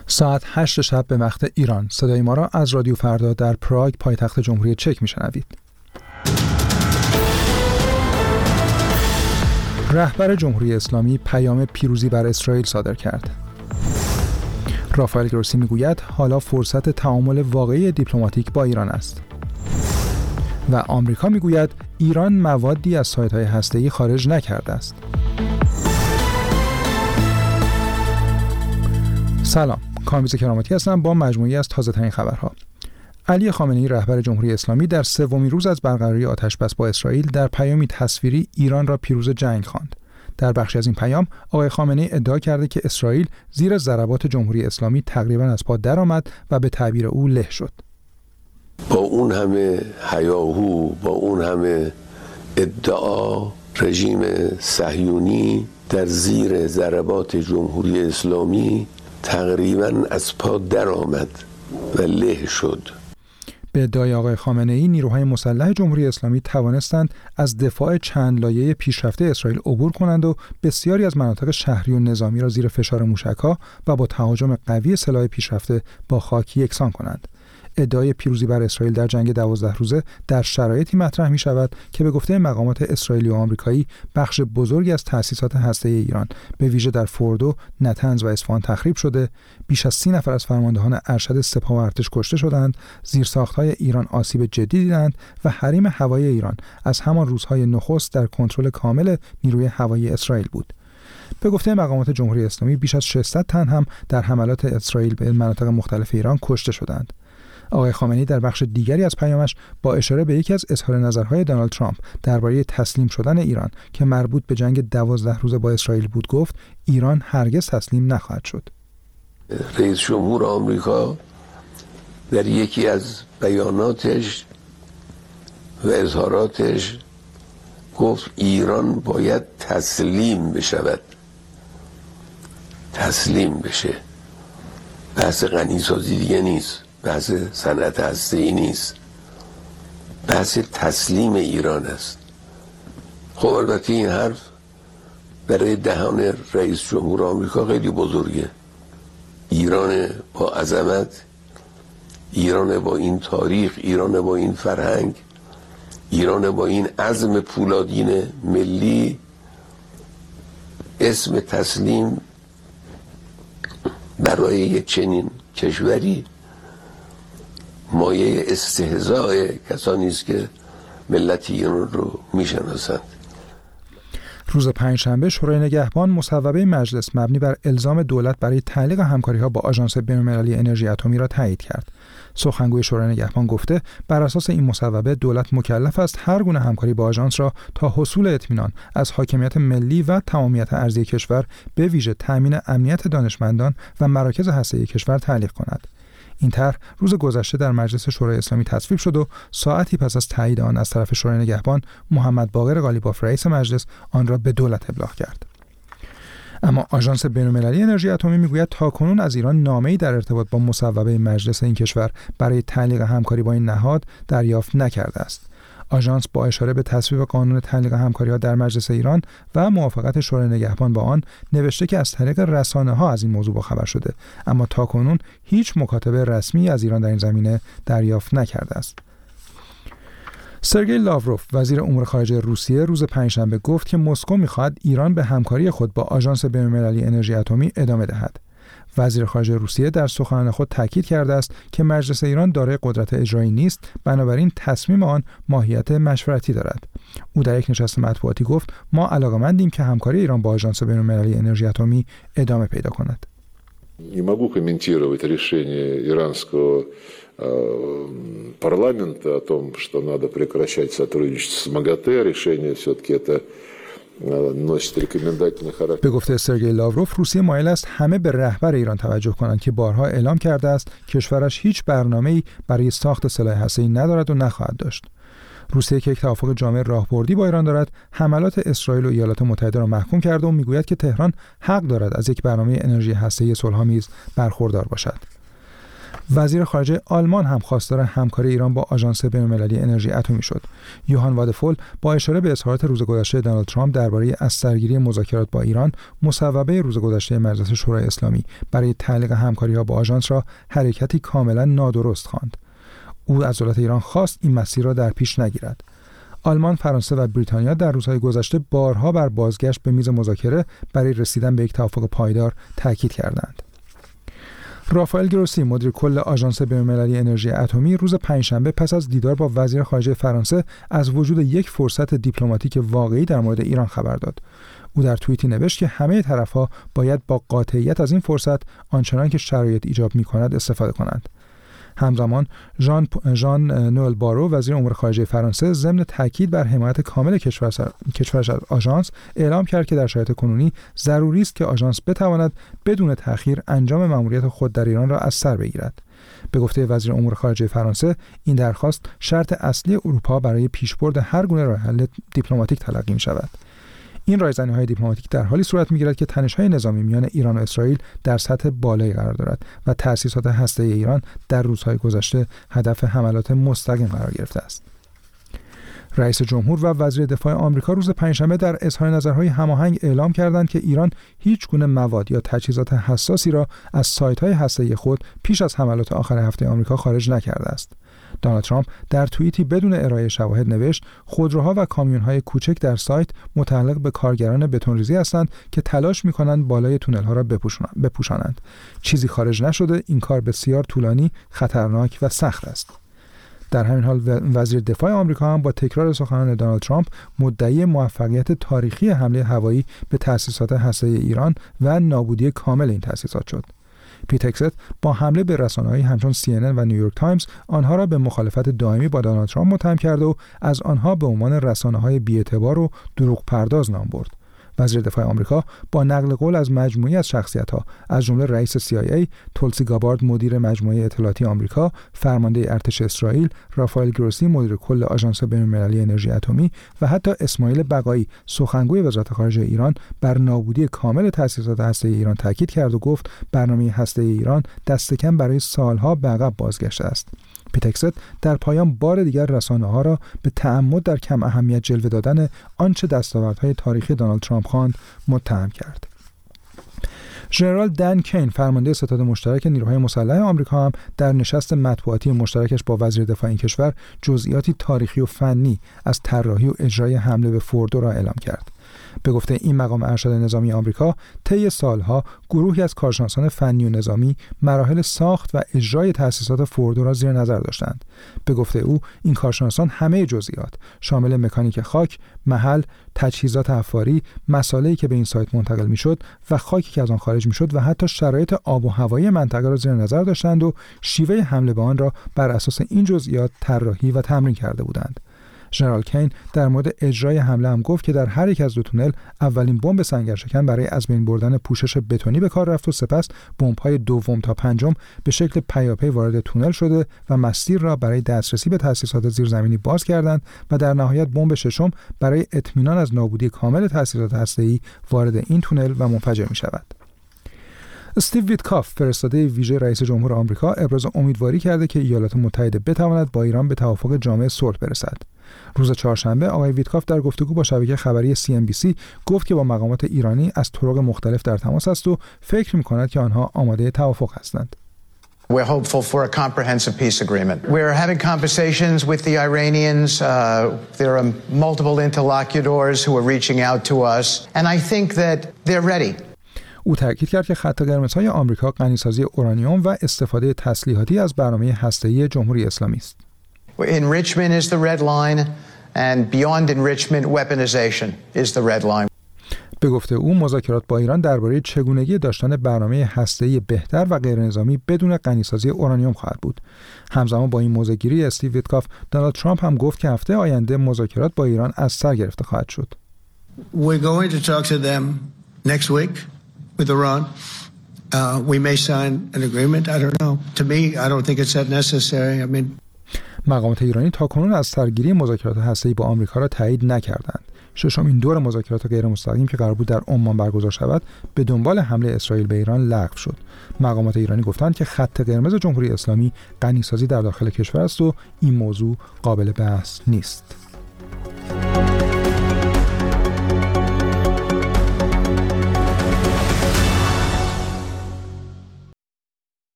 ساعت 8 شب به وقت ایران. صدای ما را از رادیو فردا در پراگ پایتخت جمهوری چک میشنوید. رهبر جمهوری اسلامی پیام پیروزی بر اسرائیل صادر کرد. رافائل گروسی میگوید حالا فرصت تعامل واقعی دیپلماتیک با ایران است. و آمریکا میگوید ایران موادی از سایت‌های هسته‌ای خارج نکرده است. سلام، کامبیز کرامتی هستم با مجموعی از تازه‌ترین خبرها. علی خامنه‌ای رهبر جمهوری اسلامی در سومین روز از برقراری آتش‌بس با اسرائیل در پیامی تصویری ایران را پیروز جنگ خواند. در بخشی از این پیام آقای خامنه‌ای ادعا کرده که اسرائیل زیر ضربات جمهوری اسلامی تقریباً از پا درآمد و به تعبیر او له شد. با اون همه هیاهو، با اون همه ادعا، رژیم صهیونی در زیر ضربات جمهوری اسلامی تقریباً از پا درآمد و له شد. به ادعای آقای خامنه‌ای نیروهای مسلح جمهوری اسلامی توانستند از دفاع چند لایه پیشرفته اسرائیل عبور کنند و بسیاری از مناطق شهری و نظامی را زیر فشار موشک‌ها و با تهاجم قوی سلاح پیشرفته با خاک یکسان کنند. ادعای پیروزی بر اسرائیل در جنگ 12 روزه در شرایطی مطرح می شود که به گفته مقامات اسرائیلی و آمریکایی بخش بزرگی از تأسیسات هسته‌ای ایران به ویژه در فوردو، نتنز و اصفهان تخریب شده، بیش از 30 نفر از فرماندهان ارشد سپاه و ارتش کشته شدند، زیرساخت‌های ایران آسیب جدی دیدند و حریم هوایی ایران از همان روزهای نخست در کنترل کامل نیروی هوایی اسرائیل بود. به گفته مقامات جمهوری اسلامی بیش از 600 تن هم در حملات اسرائیل به مناطق مختلف ایران کشته شدند. آقای خامنه‌ای در بخش دیگری از پیامش با اشاره به یکی از اظهار نظرهای دونالد ترامپ درباره تسلیم شدن ایران که مربوط به جنگ 12 روزه با اسرائیل بود گفت ایران هرگز تسلیم نخواهد شد. رئیس جمهور آمریکا در یکی از بیاناتش و اظهاراتش گفت ایران باید تسلیم بشود. تسلیم بشه. بحث غنیسازی دیگه نیست. بحث صنعت هسته‌ای نیست، بحث تسلیم ایران است. خب البته این حرف برای دهان رئیس جمهور آمریکا خیلی بزرگه. ایران با عظمت، ایران با این تاریخ، ایران با این فرهنگ، ایران با این عزم پولادین ملی، اسم تسلیم برای یک چنین کشوری مایه استهزاء کسانی است که ملت ایران رو میشناسند. روز پنجشنبه شورای نگهبان مصوبه مجلس مبنی بر الزام دولت برای تعلیق همکاری‌ها با آژانس بین‌المللی انرژی اتمی را تایید کرد. سخنگوی شورای نگهبان گفته بر اساس این مصوبه دولت مکلف است هر گونه همکاری با آژانس را تا حصول اطمینان از حاکمیت ملی و تمامیت ارضی کشور به ویژه تأمین امنیت دانشمندان و مراکز هسته‌ای کشور تعلیق کند. این طرح روز گذشته در مجلس شورای اسلامی تصویب شد و ساعتی پس از تایید آن از طرف شورای نگهبان محمد باقر قالیباف رئیس مجلس آن را به دولت ابلاغ کرد. اما آژانس بین‌المللی انرژی اتمی میگوید تاکنون از ایران نامه‌ای در ارتباط با مصوبه مجلس این کشور برای تعلیق همکاری با این نهاد دریافت نکرده است. آژانس با اشاره به تصویب قانون تعلیق همکاری‌ها در مجلس ایران و موافقت شورای نگهبان با آن نوشته که از طریق رسانه‌ها از این موضوع باخبر شده، اما تاکنون هیچ مکاتبه رسمی از ایران در این زمینه دریافت نکرده است. سرگئی لاوروف وزیر امور خارجه روسیه روز پنجشنبه گفت که مسکو می‌خواهد ایران به همکاری خود با آژانس بین‌المللی انرژی اتمی ادامه دهد. وزیر خارجه روسیه در سخنان خود تاکید کرده است که مجلس ایران دارای قدرت اجرایی نیست، بنابراین تصمیم آن ماهیت مشورتی دارد. او در یک نشست مطبوعاتی گفت ما علاقه‌مندیم که همکاری ایران با آژانس بین‌المللی انرژی اتمی ادامه پیدا کند. Не могу комментировать решение иранского парламента о том, что надо прекращать сотрудничество с МАГАТЭ. Решение все-таки это носит рекомендательный характер. به گفته سرگئی لاوروف روسیه مایل است همه به رهبر ایران توجه کنند که بارها اعلام کرده است کشورش هیچ برنامه‌ای برای ساخت سلاح هسته‌ای ندارد و نخواهد داشت. روسیه که یک توافق جامع راهبردی با ایران دارد، حملات اسرائیل و ایالات متحده را محکوم کرده و میگوید که تهران حق دارد از یک برنامه انرژی هسته‌ای صلح‌آمیز برخوردار باشد. وزیر خارجه آلمان هم خواستار همکاری ایران با آژانس بین‌المللی انرژی اتمی شد. یوهان وادفول با اشاره به اظهارات روز گذشته دونالد ترامپ درباره از سرگیری مذاکرات با ایران، مصوبه روز گذشته مجلس شورای اسلامی برای تعلیق همکاری‌ها با آژانس را حرکتی کاملا نادرست خواند. او از دولت ایران خواست این مسیر را در پیش نگیرد. آلمان، فرانسه و بریتانیا در روزهای گذشته بارها بر بازگشت به میز مذاکره برای رسیدن به یک توافق پایدار تاکید کردند. رافائل گروسی، مدیر کل آژانس بین‌المللی انرژی اتمی، روز پنجشنبه پس از دیدار با وزیر خارجه فرانسه از وجود یک فرصت دیپلماتیک واقعی در مورد ایران خبر داد. او در توییتی نوشت که همه طرف‌ها باید با قاطعیت از این فرصت آنچنان که شرایط ایجاب می‌کند استفاده کنند. همزمان نوئل بارو، وزیر امور خارجه فرانسه، ضمن تاکید بر حمایت کامل کشورش از آژانس اعلام کرد که در شرایط کنونی ضروری است که آژانس بتواند بدون تأخیر انجام مأموریت خود در ایران را از سر بگیرد. به گفته وزیر امور خارجه فرانسه، این درخواست شرط اصلی اروپا برای پیشبرد هر گونه راه حل دیپلماتیک تلقی می‌شود. این رایزنی‌های دیپلماتیک در حالی صورت می‌گیرد که تنش‌های نظامی میان ایران و اسرائیل در سطح بالایی قرار دارد و تأسیسات هسته‌ای ایران در روزهای گذشته هدف حملات مستقیم قرار گرفته است. رئیس جمهور و وزیر دفاع آمریکا روز پنجشنبه در اظهار نظرهای هماهنگ اعلام کردند که ایران هیچ گونه مواد یا تجهیزات حساسی را از سایت‌های هسته‌ای خود پیش از حملات آخر هفته آمریکا خارج نکرده است. دونالد ترامپ در توییتی بدون ارائه شواهد نوشت: خودروها و کامیون‌های کوچک در سایت متعلق به کارگران بتونریزی هستند که تلاش می‌کنند بالای تونل‌ها را بپوشانند. چیزی خارج نشده، این کار بسیار طولانی، خطرناک و سخت است. در همین حال وزیر دفاع آمریکا هم با تکرار سخنان دونالد ترامپ مدعی موفقیت تاریخی حمله هوایی به تأسیسات هسته‌ای ایران و نابودی کامل این تأسیسات شد. پیت هگست با حمله به رسانه‌های همچون CNN و نیویورک تایمز آنها را به مخالفت دائمی با دونالد ترامپ متهم کرد و از آنها به عنوان رسانه‌های بی‌اعتبار و دروغ پرداز نام برد. وزیر دفاع آمریکا با نقل قول از مجموعه‌ای از شخصیت‌ها از جمله رئیس CIA، تولسی گابارد مدیر مجموعه اطلاعاتی آمریکا، فرمانده ارتش اسرائیل، رافائل گروسی مدیر کل آژانس بین‌المللی انرژی اتمی و حتی اسماعیل بقایی سخنگوی وزارت خارجه ایران بر نابودی کامل تأسیسات هسته‌ای ایران تاکید کرد و گفت برنامه هسته‌ای ایران دست کم برای سالها به عقب بازگشته است. پیت هگست در پایان بار دیگر رسانه‌ها را به تعمد در کم اهمیت جلوه دادن آنچه دستاوردهای تاریخی دونالد ترامپ خواند متهم کرد. ژنرال دن کین، فرمانده ستاد مشترک نیروهای مسلح آمریکا، هم در نشست مطبوعاتی مشترکش با وزیر دفاع این کشور جزئیاتی تاریخی و فنی از طراحی و اجرای حمله به فوردو را اعلام کرد. به گفته این مقام ارشد نظامی آمریکا، طی سالها گروهی از کارشناسان فنی و نظامی مراحل ساخت و اجرای تأسیسات فوردو را زیر نظر داشتند. به گفته او، این کارشناسان همه جزئیات شامل مکانیک خاک، محل، تجهیزات حفاری، مساله‌ای که به این سایت منتقل می‌شد و خاکی که از آن خارج می‌شد و حتی شرایط آب و هوایی منطقه را زیر نظر داشتند و شیوه حمله به آن را بر اساس این جزئیات طراحی و تمرین کرده بودند. ژنرال کین در مورد اجرای حمله هم گفت که در هر یک از دو تونل اولین بمب سنگرشکن برای از بین بردن پوشش بتونی به کار رفت و سپس بمب‌های دوم تا پنجم به شکل پیاپی وارد تونل شده و مسیر را برای دسترسی به تأسیسات زیرزمینی باز کردند و در نهایت بمب ششم برای اطمینان از نابودی کامل تأسیسات هسته‌ای وارد این تونل و منفجر می‌شود. استیو ویتکاف، فرستاده ویژه رئیس جمهور آمریکا، ابراز امیدواری کرده که ایالات متحده بتواند با ایران به توافق جامع صلح برسد. روز چهارشنبه آقای ویتکاف در گفتگو با شبکه خبری CNBC گفت که با مقامات ایرانی از طرق مختلف در تماس است و فکر می‌کند که آنها آماده توافق هستند. We're hopeful for a comprehensive peace agreement. We're having conversations with the Iranians. There are multiple interlocutors who are reaching out to us, and I think that they're ready. او تاکید کرد که خط قرمزهای آمریکا غنیسازی اورانیوم و استفاده تسلیحاتی از برنامه هسته‌ای جمهوری اسلامی است. Enrichment is the red line, and beyond enrichment, weaponization is the red line. به گفته او، مذاکرات با ایران درباره چگونگی داشتن برنامه هسته‌ای بهتر و غیرنظامی بدون غنیسازی اورانیوم خواهد بود. همزمان با این موضع‌گیری استیو ویتکاف، دونالد ترامپ هم گفت که هفته آینده مذاکرات با ایران از سر گرفته خواهد شد. We're going to talk to them next week with Iran. We may sign an agreement. I don't know. To me, I don't think it's that necessary. مقامات ایرانی تاکنون از سرگیری مذاکرات هسته‌ای با آمریکا را تایید نکردند. ششمین دور مذاکرات غیر مستقیم که قرار بود در عمان برگزار شود به دنبال حمله اسرائیل به ایران لغو شد. مقامات ایرانی گفتند که خط قرمز جمهوری اسلامی غنیسازی در داخل کشور است و این موضوع قابل بحث نیست.